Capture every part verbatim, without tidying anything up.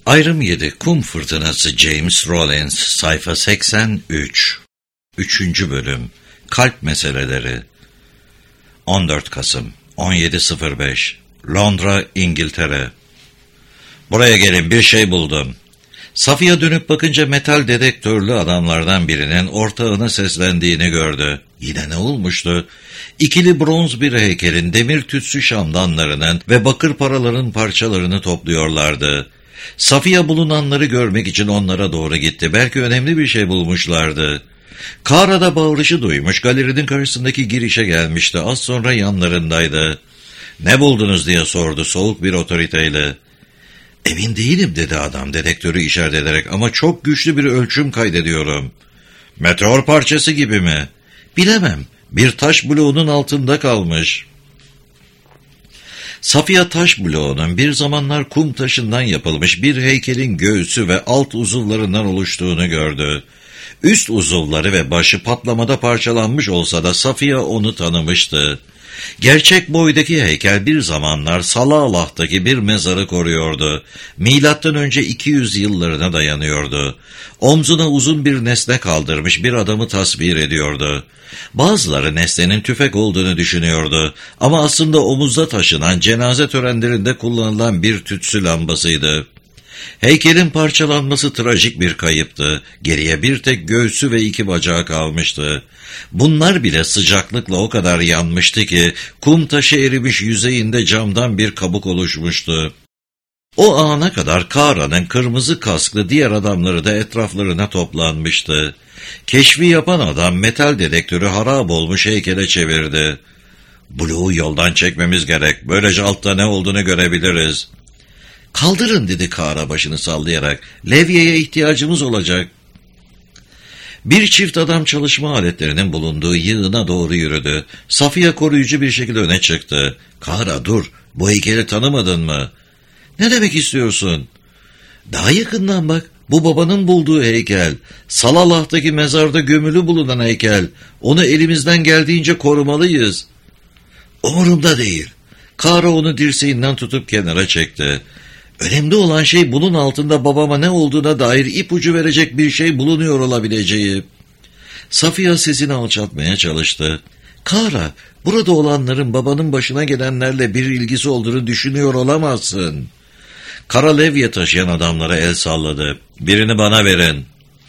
Ayrım yedi. Kum Fırtınası James Rollins, sayfa seksen üç. Üçüncü bölüm. Kalp meseleleri. on dört Kasım on yedi sıfır beş Londra, İngiltere. Buraya gelin, bir şey buldum. Safiye dönüp bakınca metal dedektörlü adamlardan birinin ortağına seslendiğini gördü. Yine ne olmuştu? İkili bronz bir heykelin demir tütsü şamdanlarının ve bakır paraların parçalarını topluyorlardı. Safiye bulunanları görmek için onlara doğru gitti. Belki önemli bir şey bulmuşlardı. Kara da bağırışı duymuş, galerinin karşısındaki girişe gelmişti. Az sonra yanlarındaydı. "Ne buldunuz?" diye sordu soğuk bir otoriteyle. "Emin değilim," dedi adam dedektörü işaret ederek, "ama çok güçlü bir ölçüm kaydediyorum." "Meteor parçası gibi mi?" "Bilemem. Bir taş bloğunun altında kalmış." Safiye taş bloğunun bir zamanlar kum taşından yapılmış bir heykelin göğsü ve alt uzuvlarından oluştuğunu gördü. Üst uzuvları ve başı patlamada parçalanmış olsa da Safiye onu tanımıştı. Gerçek boydaki heykel bir zamanlar Salalah'taki bir mezarı koruyordu. Milattan önce iki yüz yıllarına dayanıyordu. Omzuna uzun bir nesne kaldırmış bir adamı tasvir ediyordu. Bazıları nesnenin tüfek olduğunu düşünüyordu ama aslında omuzda taşınan cenaze törenlerinde kullanılan bir tütsü lambasıydı. Heykelin parçalanması trajik bir kayıptı. Geriye bir tek göğsü ve iki bacağı kalmıştı. Bunlar bile sıcaklıkla o kadar yanmıştı ki kum taşı erimiş yüzeyinde camdan bir kabuk oluşmuştu. O ana kadar Kara'nın kırmızı kasklı diğer adamları da etraflarına toplanmıştı. Keşfi yapan adam metal dedektörü harap olmuş heykele çevirdi. "Bloğu yoldan çekmemiz gerek. Böylece altta ne olduğunu görebiliriz." "Kaldırın," dedi Kara başını sallayarak. "Levyeye ihtiyacımız olacak." Bir çift adam çalışma aletlerinin bulunduğu yığına doğru yürüdü. Safiye koruyucu bir şekilde öne çıktı. "Kara, dur. Bu heykeli tanımadın mı?" "Ne demek istiyorsun?" "Daha yakından bak. Bu babanın bulduğu heykel. Salalah'taki mezarda gömülü bulunan heykel. Onu elimizden geldiğince korumalıyız." "Umurumda değil." Kara onu dirseğinden tutup kenara çekti. "Önemli olan şey bunun altında babama ne olduğuna dair ipucu verecek bir şey bulunuyor olabileceği." Safiye sesini alçaltmaya çalıştı. "Kara, burada olanların babanın başına gelenlerle bir ilgisi olduğunu düşünüyor olamazsın." Kara levye taşıyan adamlara el salladı. "Birini bana verin."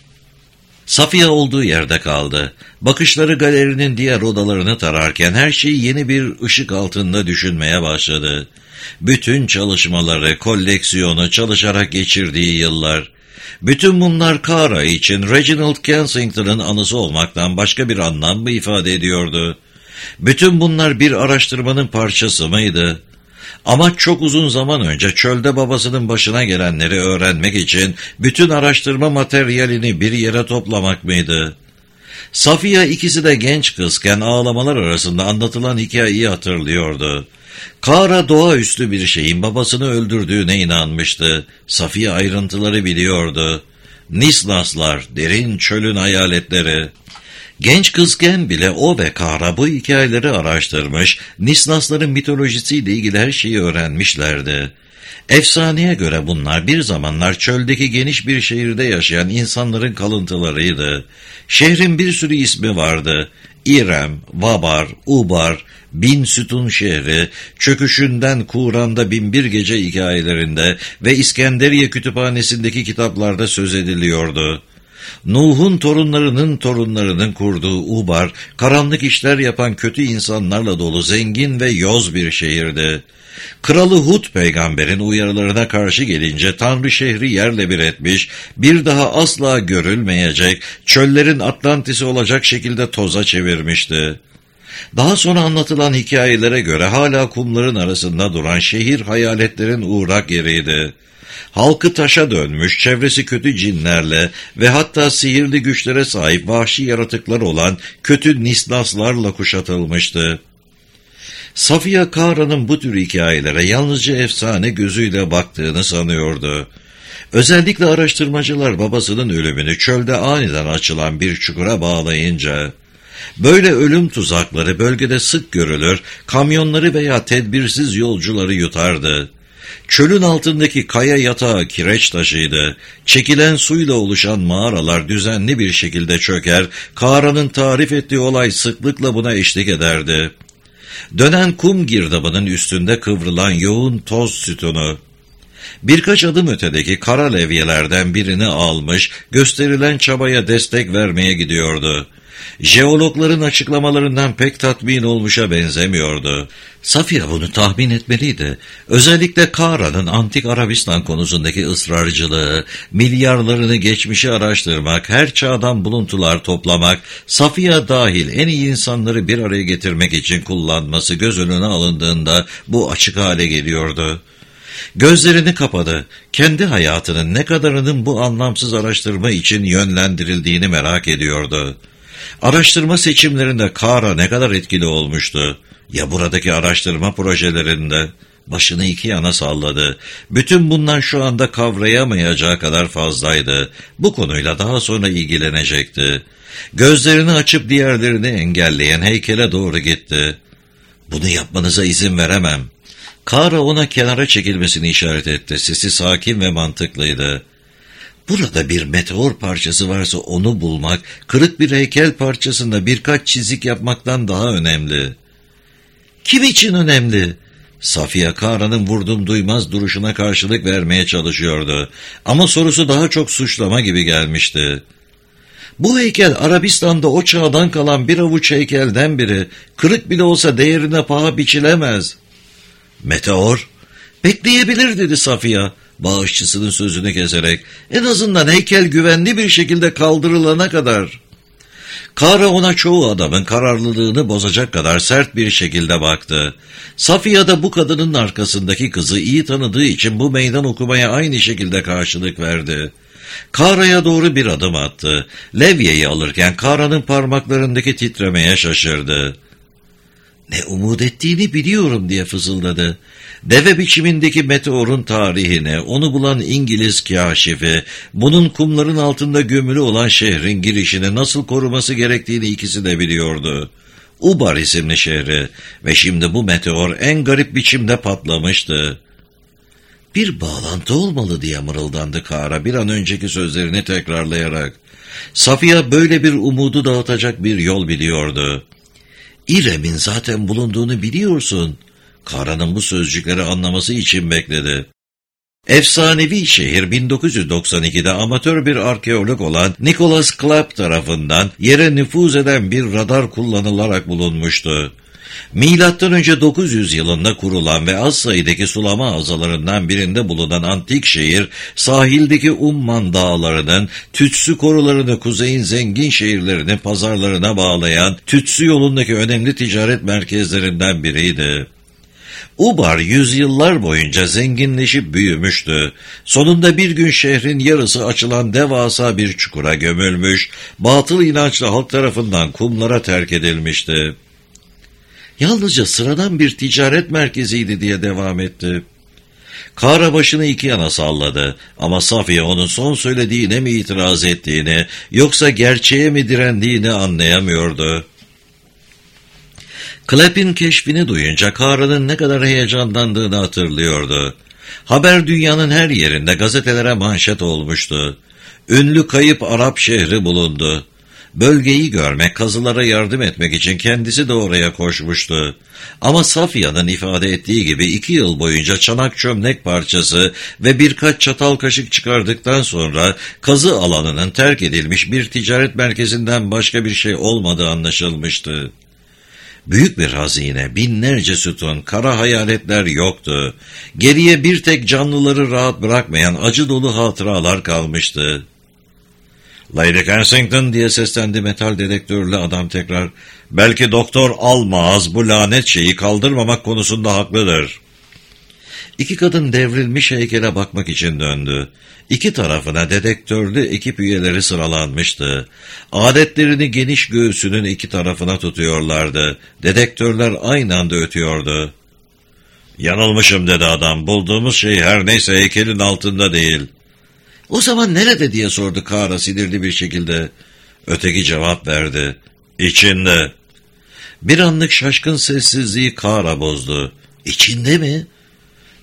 Safiye olduğu yerde kaldı. Bakışları galerinin diğer odalarını tararken her şeyi yeni bir ışık altında düşünmeye başladı. Bütün çalışmaları, koleksiyonu, çalışarak geçirdiği yıllar. Bütün bunlar Kara için Reginald Kensington'ın anısı olmaktan başka bir anlam mı ifade ediyordu? Bütün bunlar bir araştırmanın parçası mıydı? Ama çok uzun zaman önce çölde babasının başına gelenleri öğrenmek için bütün araştırma materyalini bir yere toplamak mıydı? Safiye ikisi de genç kızken ağlamalar arasında anlatılan hikayeyi hatırlıyordu. Kara doğaüstü bir şeyin babasını öldürdüğüne inanmıştı. Safiye ayrıntıları biliyordu. Nisnaslar, derin çölün hayaletleri. Genç kızken bile o ve Kara bu hikayeleri araştırmış, Nisnasların mitolojisiyle ilgili her şeyi öğrenmişlerdi. Efsaneye göre bunlar bir zamanlar çöldeki geniş bir şehirde yaşayan insanların kalıntılarıydı. Şehrin bir sürü ismi vardı. İrem, Vabar, Ubar, Bin Sütun şehri, çöküşünden Kur'an'da Binbir Gece hikayelerinde ve İskenderiye kütüphanesindeki kitaplarda söz ediliyordu. Nuh'un torunlarının torunlarının kurduğu Ubar, karanlık işler yapan kötü insanlarla dolu zengin ve yoz bir şehirdi. Kralı Hud peygamberin uyarılarına karşı gelince Tanrı şehri yerle bir etmiş, bir daha asla görülmeyecek, çöllerin Atlantis'i olacak şekilde toza çevirmişti. Daha sonra anlatılan hikayelere göre hala kumların arasında duran şehir hayaletlerin uğrak yeriydi. Halkı taşa dönmüş, çevresi kötü cinlerle ve hatta sihirli güçlere sahip vahşi yaratıklar olan kötü nisnaslarla kuşatılmıştı. Safiye Kara'nın bu tür hikayelere yalnızca efsane gözüyle baktığını sanıyordu. Özellikle araştırmacılar babasının ölümünü çölde aniden açılan bir çukura bağlayınca, böyle ölüm tuzakları bölgede sık görülür, kamyonları veya tedbirsiz yolcuları yutardı. Çölün altındaki kaya yatağı kireç taşıydı. Çekilen suyla oluşan mağaralar düzenli bir şekilde çöker, Kağra'nın tarif ettiği olay sıklıkla buna eşlik ederdi. Dönen kum girdabının üstünde kıvrılan yoğun toz sütunu, birkaç adım ötedeki kara levyelerden birini almış, gösterilen çabaya destek vermeye gidiyordu. Jeologların açıklamalarından pek tatmin olmuşa benzemiyordu. Safiye bunu tahmin etmeliydi. Özellikle Kağra'nın antik Arabistan konusundaki ısrarcılığı, milyarlarını geçmişi araştırmak, her çağdan buluntular toplamak, Safiye dahil en iyi insanları bir araya getirmek için kullanması göz önüne alındığında bu açık hale geliyordu. Gözlerini kapadı. Kendi hayatının ne kadarının bu anlamsız araştırma için yönlendirildiğini merak ediyordu. Araştırma seçimlerinde Kağra ne kadar etkili olmuştu? Ya buradaki araştırma projelerinde? Başını iki yana salladı. Bütün bunlar şu anda kavrayamayacağı kadar fazlaydı. Bu konuyla daha sonra ilgilenecekti. Gözlerini açıp diğerlerini engelleyen heykele doğru gitti. Bunu yapmanıza izin veremem. Kağra ona kenara çekilmesini işaret etti. Sesi sakin ve mantıklıydı. Burada bir meteor parçası varsa onu bulmak, kırık bir heykel parçasında birkaç çizik yapmaktan daha önemli. Kim için önemli? Safiye Kağra'nın vurdum duymaz duruşuna karşılık vermeye çalışıyordu. Ama sorusu daha çok suçlama gibi gelmişti. Bu heykel Arabistan'da o çağdan kalan bir avuç heykelden biri. Kırık bile olsa değerine paha biçilemez. Meteor? Bekleyebilir dedi Safiye, bağışçısının sözünü keserek. En azından heykel güvenli bir şekilde kaldırılana kadar. Kağra ona çoğu adamın kararlılığını bozacak kadar sert bir şekilde baktı. Safiye de bu kadının arkasındaki kızı iyi tanıdığı için bu meydan okumaya aynı şekilde karşılık verdi. Kağra'ya doğru bir adım attı. Levyeyi alırken Kağra'nın parmaklarındaki titremeye şaşırdı. Ne umut ettiğini biliyorum diye fısıldadı. Deve biçimindeki meteorun tarihini, onu bulan İngiliz kâşifi, bunun kumların altında gömülü olan şehrin girişini nasıl koruması gerektiğini ikisi de biliyordu. Ubar isimli şehri ve şimdi bu meteor en garip biçimde patlamıştı. Bir bağlantı olmalı diye mırıldandı Kağra bir an önceki sözlerini tekrarlayarak. Safiye böyle bir umudu dağıtacak bir yol biliyordu. İrem'in zaten bulunduğunu biliyorsun. Kağra'nın bu sözcükleri anlaması için bekledi. Efsanevi şehir bin dokuz yüz doksan ikide amatör bir arkeolog olan Nicholas Clapp tarafından yere nüfuz eden bir radar kullanılarak bulunmuştu. Milattan önce dokuz yüz yılında kurulan ve az sayıdaki sulama havzalarından birinde bulunan antik şehir, sahildeki Umman dağlarının, Tütsü korularını kuzeyin zengin şehirlerini pazarlarına bağlayan Tütsü yolundaki önemli ticaret merkezlerinden biriydi. Ubar yüzyıllar boyunca zenginleşip büyümüştü. Sonunda bir gün şehrin yarısı açılan devasa bir çukura gömülmüş, batıl inançlı halk tarafından kumlara terk edilmişti. Yalnızca sıradan bir ticaret merkeziydi diye devam etti. Kağra başını iki yana salladı ama Safiye onun son söylediğine mi itiraz ettiğini yoksa gerçeğe mi direndiğini anlayamıyordu. Clapp'in keşfini duyunca Kağra'nın ne kadar heyecanlandığını hatırlıyordu. Haber dünyanın her yerinde gazetelere manşet olmuştu. Ünlü kayıp Arap şehri bulundu. Bölgeyi görmek, kazılara yardım etmek için kendisi de oraya koşmuştu. Ama Safiye'nin ifade ettiği gibi iki yıl boyunca çanak çömlek parçası ve birkaç çatal kaşık çıkardıktan sonra kazı alanının terk edilmiş bir ticaret merkezinden başka bir şey olmadığı anlaşılmıştı. Büyük bir hazine, binlerce sütun, kara hayaletler yoktu. Geriye bir tek canlıları rahat bırakmayan acı dolu hatıralar kalmıştı. "Lady Kensington" diye seslendi metal dedektörlü adam tekrar. "Belki Doktor Almaz bu lanet şeyi kaldırmamak konusunda haklıdır." İki kadın devrilmiş heykele bakmak için döndü. İki tarafına dedektörlü ekip üyeleri sıralanmıştı. Aletlerini geniş göğsünün iki tarafına tutuyorlardı. Dedektörler aynı anda ötüyordu. "Yanılmışım" dedi adam. "Bulduğumuz şey her neyse heykelin altında değil." "O zaman nerede?" diye sordu Kağra sinirli bir şekilde. Öteki cevap verdi. "İçinde." Bir anlık şaşkın sessizliği Kağra bozdu. "İçinde mi?"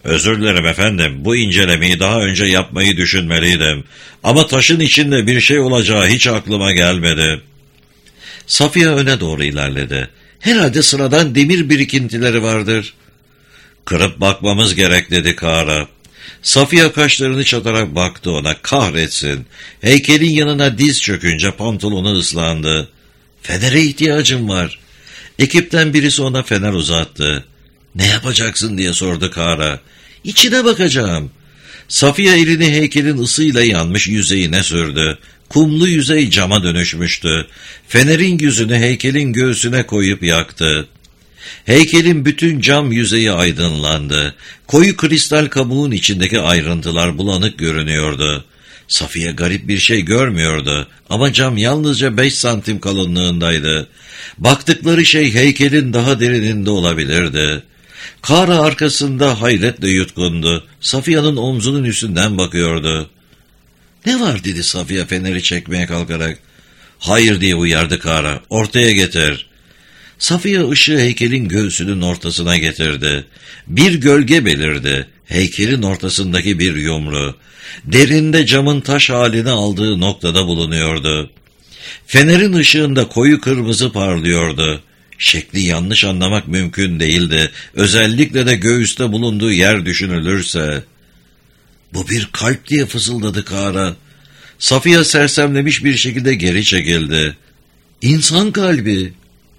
Özür dilerim efendim, bu incelemeyi daha önce yapmayı düşünmeliydim. Ama taşın içinde bir şey olacağı hiç aklıma gelmedi. Safiye öne doğru ilerledi. Herhalde sıradan demir birikintileri vardır. Kırıp bakmamız gerek dedi Kara. Safiye kaşlarını çatarak baktı ona. Kahretsin. Heykelin yanına diz çökünce pantolonu ıslandı. Fenere ihtiyacım var. Ekipten birisi ona fener uzattı. Ne yapacaksın diye sordu Kara. İçine bakacağım. Safiye elini heykelin ısıyla yanmış yüzeyine sürdü. Kumlu yüzey cama dönüşmüştü. Fenerin yüzünü heykelin göğsüne koyup yaktı. Heykelin bütün cam yüzeyi aydınlandı. Koyu kristal kabuğun içindeki ayrıntılar bulanık görünüyordu. Safiye garip bir şey görmüyordu ama cam yalnızca beş santim kalınlığındaydı. Baktıkları şey heykelin daha derininde olabilirdi. Kara arkasında hayretle yutkundu. Safiye'nin omzunun üstünden bakıyordu. Ne var dedi Safiye feneri çekmeye kalkarak. Hayır diye uyardı Kara. Ortaya getir. Safiye ışığı heykelin göğsünün ortasına getirdi. Bir gölge belirdi. Heykelin ortasındaki bir yumru. Derinde camın taş halini aldığı noktada bulunuyordu. Fenerin ışığında koyu kırmızı parlıyordu. Şekli yanlış anlamak mümkün değildi. Özellikle de göğüste bulunduğu yer düşünülürse. Bu bir kalp diye fısıldadı Kara. Safiye sersemlemiş bir şekilde geri çekildi. İnsan kalbi.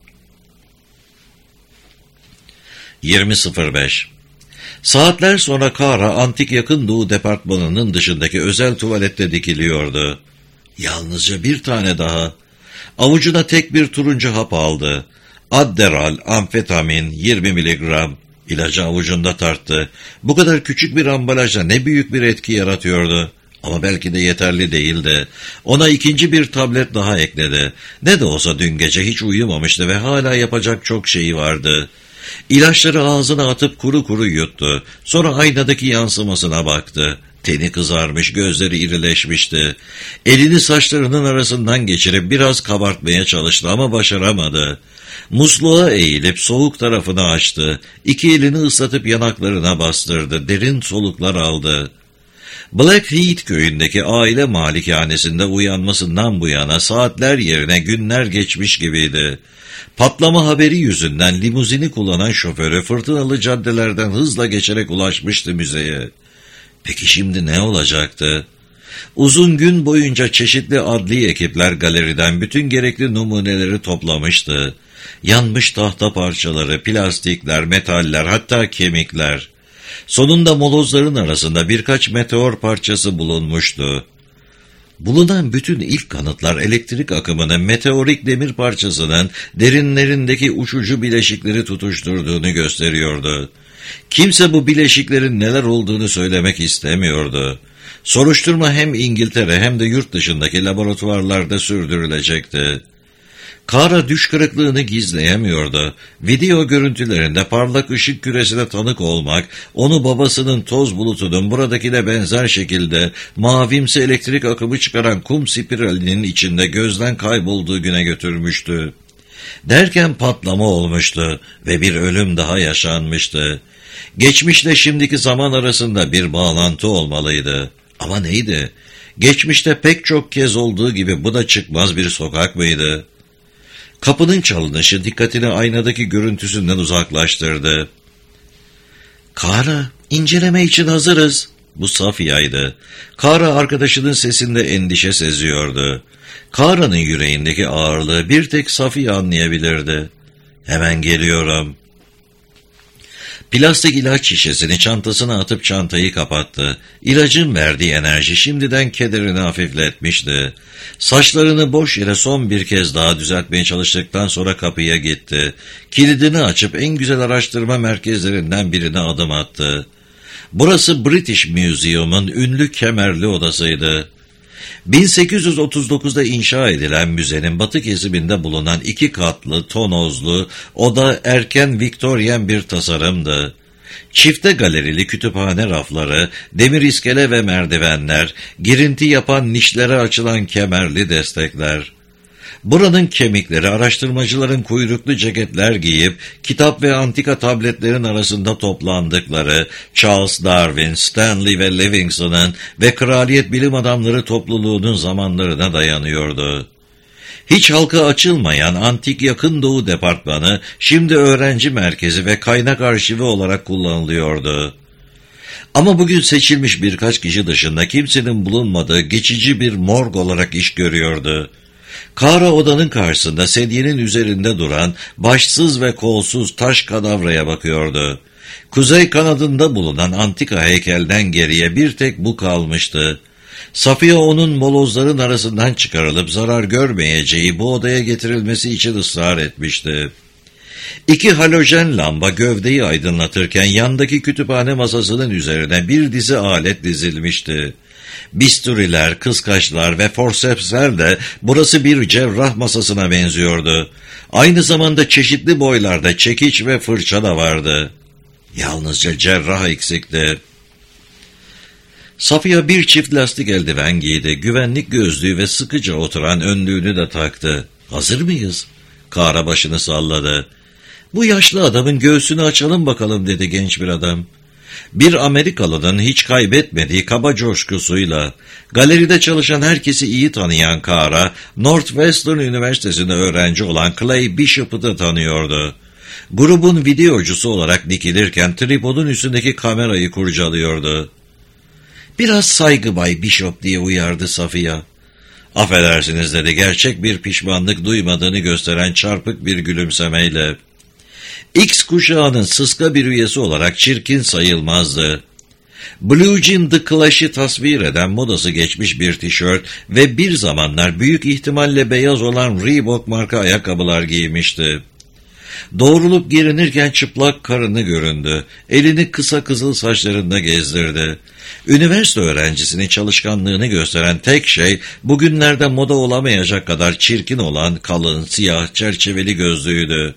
yirmi sıfır beş Saatler sonra Kara Antik Yakın Doğu Departmanı'nın dışındaki özel tuvalette dikiliyordu. Yalnızca bir tane daha. Avucuna tek bir turuncu hap aldı. Adderall, amfetamin, yirmi miligram. İlacı avucunda tarttı. Bu kadar küçük bir ambalajla ne büyük bir etki yaratıyordu. Ama belki de yeterli değildi. Ona ikinci bir tablet daha ekledi. Ne de olsa dün gece hiç uyumamıştı ve hala yapacak çok şeyi vardı. İlaçları ağzına atıp kuru kuru yuttu. Sonra aynadaki yansımasına baktı. Teni kızarmış, gözleri irileşmişti. Elini saçlarının arasından geçirip biraz kabartmaya çalıştı ama başaramadı. Musluğa eğilip soğuk tarafını açtı. İki elini ıslatıp yanaklarına bastırdı. Derin soluklar aldı. Blackheath köyündeki aile malikanesinde uyanmasından bu yana saatler yerine günler geçmiş gibiydi. Patlama haberi yüzünden limuzini kullanan şoförü fırtınalı caddelerden hızla geçerek ulaşmıştı müzeye. Peki şimdi ne olacaktı? Uzun gün boyunca çeşitli adli ekipler galeriden bütün gerekli numuneleri toplamıştı. Yanmış tahta parçaları, plastikler, metaller, hatta kemikler. Sonunda molozların arasında birkaç meteor parçası bulunmuştu. Bulunan bütün ilk kanıtlar elektrik akımının meteorik demir parçasının derinlerindeki uçucu bileşikleri tutuşturduğunu gösteriyordu. Kimse bu bileşiklerin neler olduğunu söylemek istemiyordu. Soruşturma hem İngiltere hem de yurt dışındaki laboratuvarlarda sürdürülecekti. Kara düş kırıklığını gizleyemiyordu. Video görüntülerinde parlak ışık küresine tanık olmak, onu babasının toz bulutunun buradakine benzer şekilde mavimsi elektrik akımı çıkaran kum spiralinin içinde gözden kaybolduğu güne götürmüştü. Derken patlama olmuştu ve bir ölüm daha yaşanmıştı. Geçmişle şimdiki zaman arasında bir bağlantı olmalıydı. Ama neydi? Geçmişte pek çok kez olduğu gibi bu da çıkmaz bir sokak mıydı? Kapının çalınışı dikkatini aynadaki görüntüsünden uzaklaştırdı. Kara, inceleme için hazırız. Bu Safiye'ydi. Kara arkadaşının sesinde endişe seziyordu. Kara'nın yüreğindeki ağırlığı bir tek Safiye anlayabilirdi. Hemen geliyorum. Plastik ilaç şişesini çantasına atıp çantayı kapattı. İlacın verdiği enerji şimdiden kederini hafifletmişti. Saçlarını boş yere son bir kez daha düzeltmeye çalıştıktan sonra kapıya gitti. Kilidini açıp en güzel araştırma merkezlerinden birine adım attı. Burası British Museum'un ünlü kemerli odasıydı. bin sekiz yüz otuz dokuzda inşa edilen müzenin batı kesiminde bulunan iki katlı, tonozlu, oda erken Viktoryen bir tasarımdı. Çifte galerili kütüphane rafları, demir iskele ve merdivenler, girinti yapan nişlere açılan kemerli destekler. Buranın kemikleri araştırmacıların kuyruklu ceketler giyip kitap ve antika tabletlerin arasında toplandıkları Charles Darwin, Stanley ve Livingston'ın ve kraliyet bilim adamları topluluğunun zamanlarına dayanıyordu. Hiç halka açılmayan Antik Yakın Doğu Departmanı şimdi öğrenci merkezi ve kaynak arşivi olarak kullanılıyordu. Ama bugün seçilmiş birkaç kişi dışında kimsenin bulunmadığı geçici bir morg olarak iş görüyordu. Kara odanın karşısında sedyenin üzerinde duran başsız ve kolsuz taş kadavraya bakıyordu. Kuzey kanadında bulunan antika heykelden geriye bir tek bu kalmıştı. Safiye onun molozların arasından çıkarılıp zarar görmeyeceği bu odaya getirilmesi için ısrar etmişti. İki halojen lamba gövdeyi aydınlatırken yandaki kütüphane masasının üzerine bir dizi alet dizilmişti. Bisturiler, kıskaçlar ve forsepsler de burası bir cerrah masasına benziyordu. Aynı zamanda çeşitli boylarda çekiç ve fırça da vardı. Yalnızca cerrah eksikti. Safiye bir çift lastik eldiven giydi, güvenlik gözlüğü ve sıkıca oturan önlüğünü de taktı. "Hazır mıyız?" Kara başını salladı. "Bu yaşlı adamın göğsünü açalım bakalım," dedi genç bir adam. Bir Amerikalı'nın hiç kaybetmediği kaba coşkusuyla, galeride çalışan herkesi iyi tanıyan Kara, Northwestern Üniversitesi'nde öğrenci olan Clay Bishop'u da tanıyordu. Grubun videocusu olarak dikilirken tripodun üstündeki kamerayı kurcalıyordu. "Biraz saygı Bay Bishop," diye uyardı Safiye. "Affedersiniz," dedi gerçek bir pişmanlık duymadığını gösteren çarpık bir gülümsemeyle. X kuşağının sıska bir üyesi olarak çirkin sayılmazdı. Blue Jean The Clash'ı tasvir eden modası geçmiş bir tişört ve bir zamanlar büyük ihtimalle beyaz olan Reebok marka ayakkabılar giymişti. Doğrulup girinirken çıplak karını göründü. Elini kısa kızıl saçlarında gezdirdi. Üniversite öğrencisinin çalışkanlığını gösteren tek şey bugünlerde moda olamayacak kadar çirkin olan kalın, siyah, çerçeveli gözlüğüydü.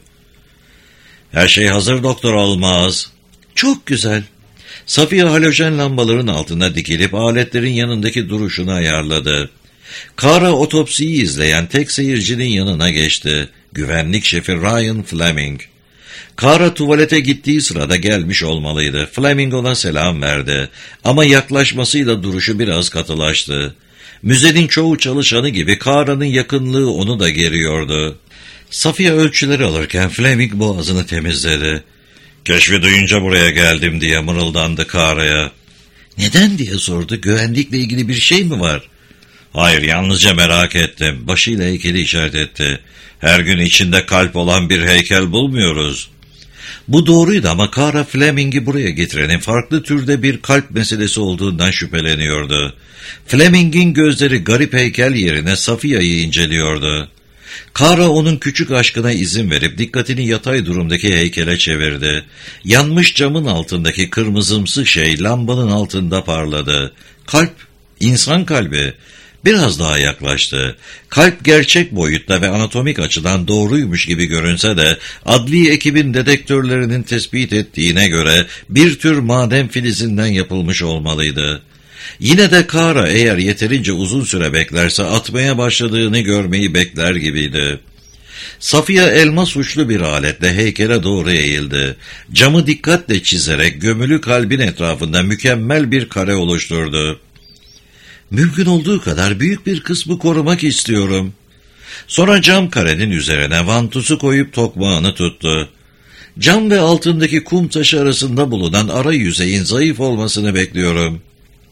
"Her şey hazır Doktor Olmaz." "Çok güzel." Safiye halojen lambaların altına dikilip aletlerin yanındaki duruşunu ayarladı. Kara otopsiyi izleyen tek seyircinin yanına geçti. Güvenlik şefi Ryan Fleming. Kara tuvalete gittiği sırada gelmiş olmalıydı. Fleming ona selam verdi. Ama yaklaşmasıyla duruşu biraz katılaştı. Müzenin çoğu çalışanı gibi Kara'nın yakınlığı onu da geriyordu. Safiye ölçüleri alırken Fleming boğazını temizledi. "Keşfi duyunca buraya geldim," diye mırıldandı Kara'ya. "Neden?" diye sordu. "Güvenlikle ilgili bir şey mi var?" "Hayır, yalnızca merak ettim." Başıyla heykeli işaret etti. "Her gün içinde kalp olan bir heykel bulmuyoruz." Bu doğruydu ama Kara Fleming'i buraya getirenin farklı türde bir kalp meselesi olduğundan şüpheleniyordu. Fleming'in gözleri garip heykel yerine Safiye'yi inceliyordu. Kara onun küçük aşkına izin verip dikkatini yatay durumdaki heykele çevirdi. Yanmış camın altındaki kırmızımsı şey lambanın altında parladı. Kalp, insan kalbi. Biraz daha yaklaştı. Kalp gerçek boyutta ve anatomik açıdan doğruymuş gibi görünse de adli ekibin dedektörlerinin tespit ettiğine göre bir tür maden filizinden yapılmış olmalıydı. Yine de Kara eğer yeterince uzun süre beklerse atmaya başladığını görmeyi bekler gibiydi. Safiye elmas uçlu bir aletle heykele doğru eğildi. Camı dikkatle çizerek gömülü kalbin etrafında mükemmel bir kare oluşturdu. "Mümkün olduğu kadar büyük bir kısmı korumak istiyorum." Sonra cam karenin üzerine vantusu koyup tokmağını tuttu. Cam ve altındaki kum taşı arasında bulunan ara yüzeyin zayıf olmasını bekliyorum.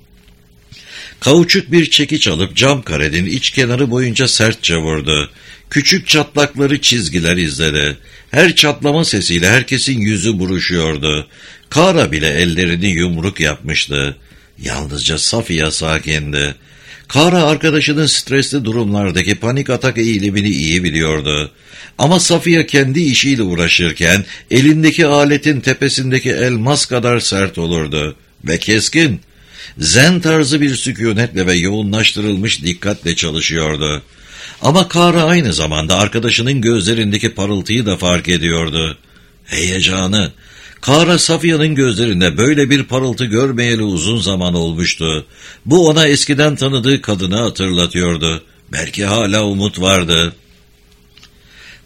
Kauçuk bir çekiç alıp cam karenin iç kenarı boyunca sertçe vurdu. Küçük çatlakları çizgiler izledi. Her çatlama sesiyle herkesin yüzü buruşuyordu. Kara bile ellerini yumruk yapmıştı. Yalnızca Safiye sakindi. Kara arkadaşının stresli durumlardaki panik atak eğilimini iyi biliyordu. Ama Safiye kendi işiyle uğraşırken elindeki aletin tepesindeki elmas kadar sert olurdu. Ve keskin. Zen tarzı bir sükunetle ve yoğunlaştırılmış dikkatle çalışıyordu. Ama Kara aynı zamanda arkadaşının gözlerindeki parıltıyı da fark ediyordu. Heyecanı. Kara Safiye'nin gözlerinde böyle bir parıltı görmeyeli uzun zaman olmuştu. Bu ona eskiden tanıdığı kadını hatırlatıyordu. Belki hala umut vardı.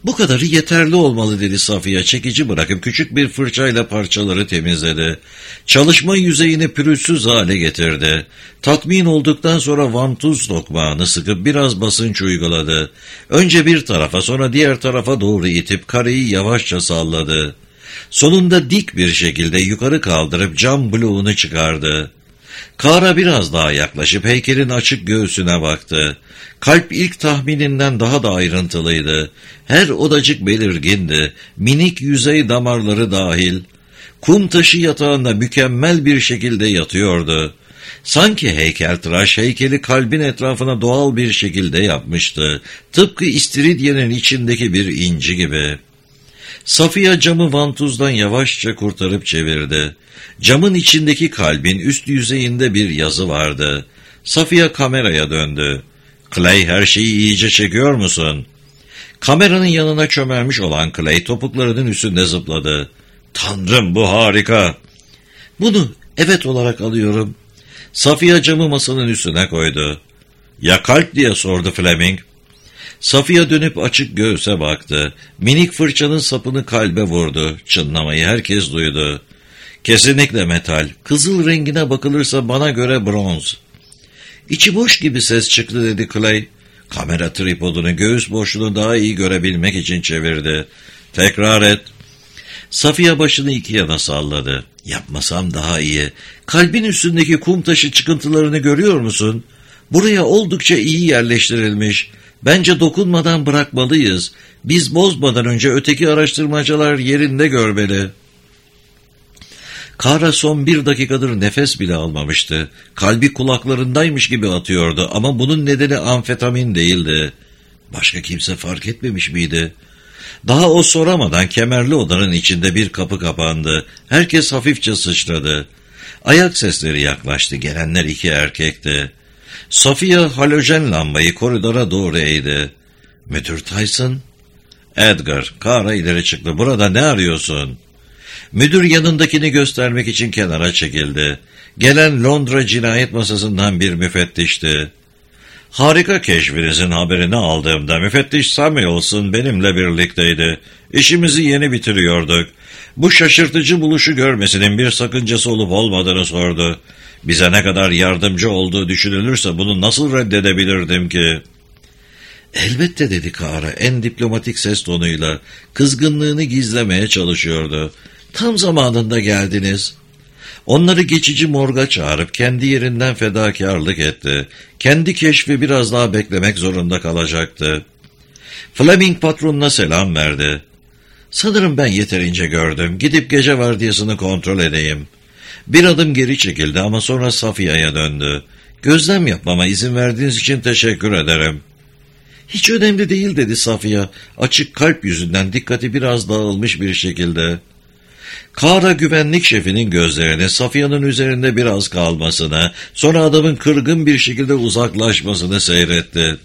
Bu kadarı yeterli olmalı dedi Safiye, çekici bırakıp küçük bir fırçayla parçaları temizledi. Çalışma yüzeyini pürüzsüz hale getirdi. Tatmin olduktan sonra vantuz tokmağını sıkıp biraz basınç uyguladı. Önce bir tarafa sonra diğer tarafa doğru itip kareyi yavaşça salladı. Sonunda dik bir şekilde yukarı kaldırıp cam bloğunu çıkardı. Kara biraz daha yaklaşıp heykelin açık göğsüne baktı. Kalp ilk tahmininden daha da ayrıntılıydı. Her odacık belirgindi, minik yüzey damarları dahil. Kum taşı yatağında mükemmel bir şekilde yatıyordu. Sanki heykeltıraş heykeli kalbin etrafına doğal bir şekilde yapmıştı. Tıpkı istiridyenin içindeki bir inci gibi. Safiye camı vantuzdan yavaşça kurtarıp çevirdi. Camın içindeki kalbin üst yüzeyinde bir yazı vardı. Safiye kameraya döndü. "Clay, her şeyi iyice çekiyor musun?" Kameranın yanına çömelmiş olan Clay topuklarının üstünde zıpladı. "Tanrım, bu harika." "Bunu evet olarak alıyorum." Safiye camı masanın üstüne koydu. "Ya kalp?" diye sordu Fleming. Safiye dönüp açık göğüse baktı. Minik fırçanın sapını kalbe vurdu. Çınlamayı herkes duydu. "Kesinlikle metal. Kızıl rengine bakılırsa bana göre bronz." "İçi boş gibi ses çıktı," dedi Clay. Kamera tripodunu göğüs boşluğunu daha iyi görebilmek için çevirdi. "Tekrar et." Safiye başını iki yana salladı. "Yapmasam daha iyi. Kalbin üstündeki kum taşı çıkıntılarını görüyor musun? Buraya oldukça iyi yerleştirilmiş. Bence dokunmadan bırakmalıyız. Biz bozmadan önce öteki araştırmacılar yerinde görmeli." Kara son bir dakikadır nefes bile almamıştı. Kalbi kulaklarındaymış gibi atıyordu ama bunun nedeni amfetamin değildi. Başka kimse fark etmemiş miydi? Daha o soramadan kemerli odanın içinde bir kapı kapandı. Herkes hafifçe sıçradı. Ayak sesleri yaklaştı. Gelenler iki erkekti. Safiye halojen lambayı koridora doğru eğdi. "Müdür Tyson?" "Edgar." Kara ileri çıktı. "Burada ne arıyorsun?" Müdür yanındakini göstermek için kenara çekildi. Gelen Londra cinayet masasından bir müfettişti. "Harika keşfinizin haberini aldığımda müfettiş Samuelson benimle birlikteydi. İşimizi yeni bitiriyorduk. Bu şaşırtıcı buluşu görmesinin bir sakıncası olup olmadığını sordu. Bize ne kadar yardımcı olduğu düşünülürse bunu nasıl reddedebilirdim ki?" "Elbette," dedi Kara en diplomatik ses tonuyla. Kızgınlığını gizlemeye çalışıyordu. "Tam zamanında geldiniz." Onları geçici morga çağırıp kendi yerinden fedakarlık etti. Kendi keşfi biraz daha beklemek zorunda kalacaktı. Fleming patronuna selam verdi. "Sanırım ben yeterince gördüm. Gidip gece vardiyasını kontrol edeyim." Bir adım geri çekildi ama sonra Safiye'ye döndü. "Gözlem yapmama izin verdiğiniz için teşekkür ederim." "Hiç önemli değil," dedi Safiye. Açık kalp yüzünden dikkati biraz dağılmış bir şekilde. Kara güvenlik şefinin gözlerini Safiye'nin üzerinde biraz kalmasını, sonra adamın kırgın bir şekilde uzaklaşmasını seyretti.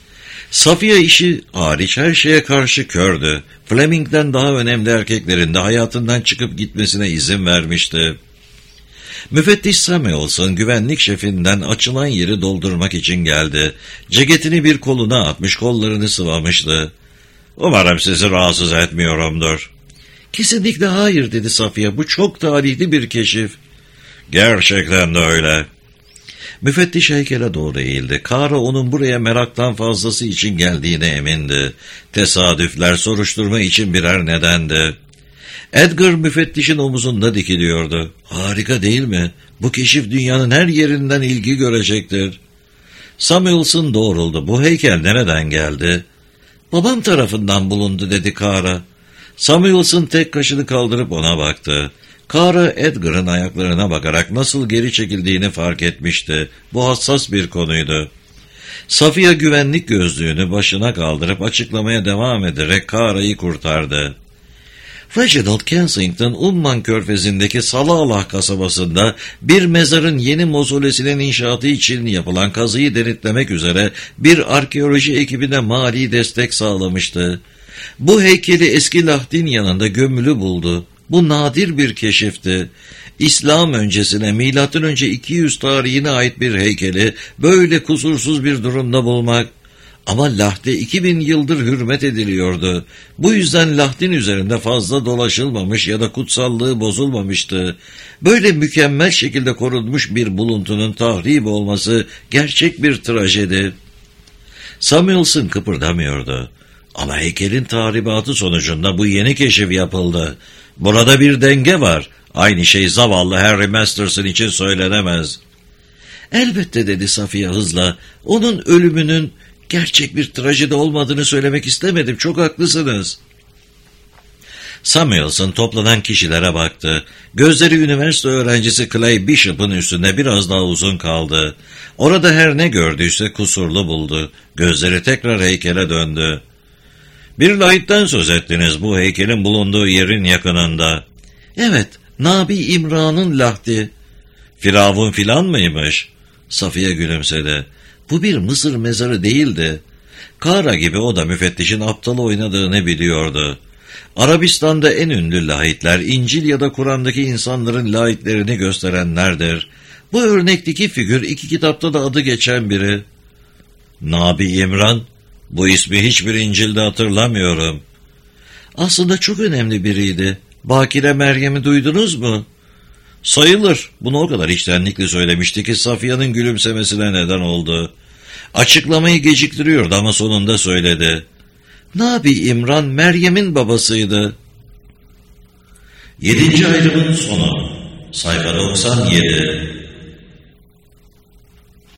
Safiye işi hariç her şeye karşı kördü. Fleming'den daha önemli erkeklerin de hayatından çıkıp gitmesine izin vermişti. Müfettiş Samuelson güvenlik şefinden açılan yeri doldurmak için geldi. Ceketini bir koluna atmış, kollarını sıvamıştı. "Umarım sizi rahatsız etmiyorumdur." "Kesinlikle hayır," dedi Safiye. "Bu çok tarihli bir keşif." "Gerçekten de öyle." Müfettiş heykele doğru eğildi. Kara onun buraya meraktan fazlası için geldiğine emindi. Tesadüfler soruşturma için birer nedendi. Edgar müfettişin omuzunda dikiliyordu. "Harika değil mi? Bu keşif dünyanın her yerinden ilgi görecektir." Samuelson doğruldu. "Bu heykel nereden geldi?" "Babam tarafından bulundu," dedi Kara. Samuelson tek kaşını kaldırıp ona baktı. Kara Edgar'ın ayaklarına bakarak nasıl geri çekildiğini fark etmişti. Bu hassas bir konuydu. Safiye güvenlik gözlüğünü başına kaldırıp açıklamaya devam ederek Kara'yı kurtardı. Reginald Kensington, Umman Körfezi'ndeki Salalah kasabasında bir mezarın yeni mozolesinin inşaatı için yapılan kazıyı denetlemek üzere bir arkeoloji ekibine mali destek sağlamıştı. Bu heykeli eski Lahdin yanında gömülü buldu. Bu nadir bir keşifti. İslam öncesine milattan önce iki yüz tarihine ait bir heykeli böyle kusursuz bir durumda bulmak, Ama Lahdi iki bin yıldır hürmet ediliyordu. Bu yüzden Lahdin üzerinde fazla dolaşılmamış ya da kutsallığı bozulmamıştı. Böyle mükemmel şekilde korunmuş bir buluntunun tahrip olması gerçek bir trajedi. Samuelson kıpırdamıyordu. Ama heykelin tahribatı sonucunda bu yeni keşif yapıldı. Burada bir denge var. Aynı şey zavallı Harry Masterson için söylenemez. Elbette dedi Safiye hızla. Onun ölümünün gerçek bir trajedi olmadığını söylemek istemedim. Çok haklısınız. Samuelson toplanan kişilere baktı. Gözleri üniversite öğrencisi Clay Bishop'un üstünde biraz daha uzun kaldı. Orada her ne gördüyse kusurlu buldu. Gözleri tekrar heykele döndü. Bir lahitten söz ettiniz bu heykelin bulunduğu yerin yakınında. Evet, Nabi İmran'ın lahdi. Firavun filan mıymış? Safiye gülümsedi. Bu bir Mısır mezarı değildi. Kara gibi o da müfettişin aptalı oynadığını biliyordu. Arabistan'da en ünlü lahitler İncil ya da Kur'an'daki insanların lahitlerini gösterenlerdir. Bu örnekteki figür iki kitapta da adı geçen biri. Nabi İmran, bu ismi hiçbir İncil'de hatırlamıyorum. Aslında çok önemli biriydi. Bakire Meryem'i duydunuz mu? Sayılır. Bunu o kadar içtenlikle söylemişti ki Safiye'nin gülümsemesine neden oldu. Açıklamayı geciktiriyordu ama sonunda söyledi. Nabi İmran Meryem'in babasıydı. Yedinci ayrımın sonu. Sayfa doksan yedi.